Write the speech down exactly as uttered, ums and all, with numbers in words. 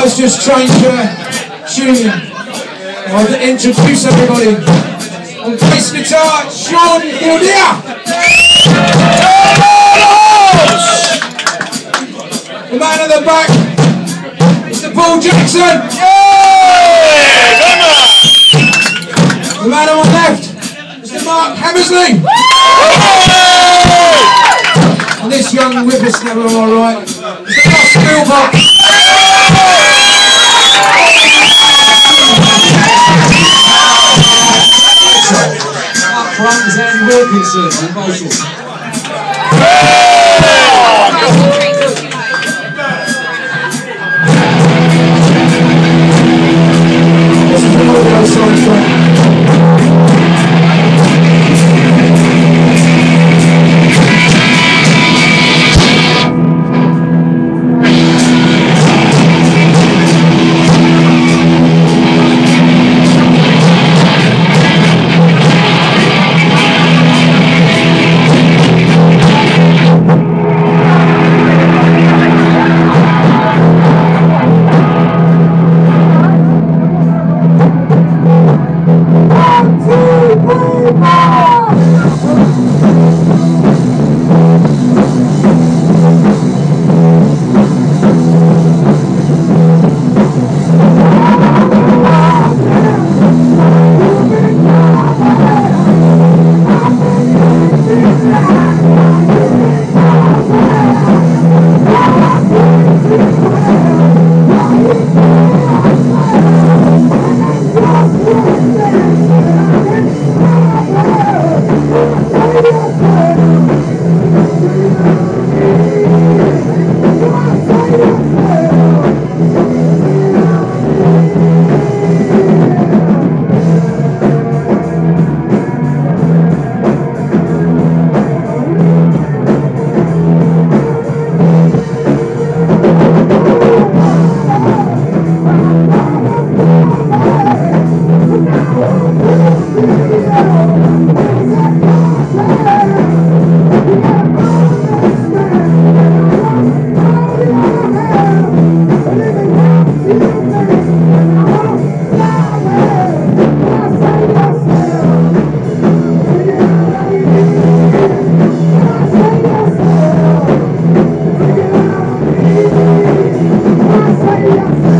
Let's just change uh, tune. I'll introduce everybody. On bass guitar, Sean Gildia. The man at the back, Mister Paul Jackson. The man on my left, Mister Mark Hammersley. And this young whippersnapper, all right, Mister Ross Gilbert. Up front is Andy Wilkinson on vocals. This is the audio soundtrack. Yeah.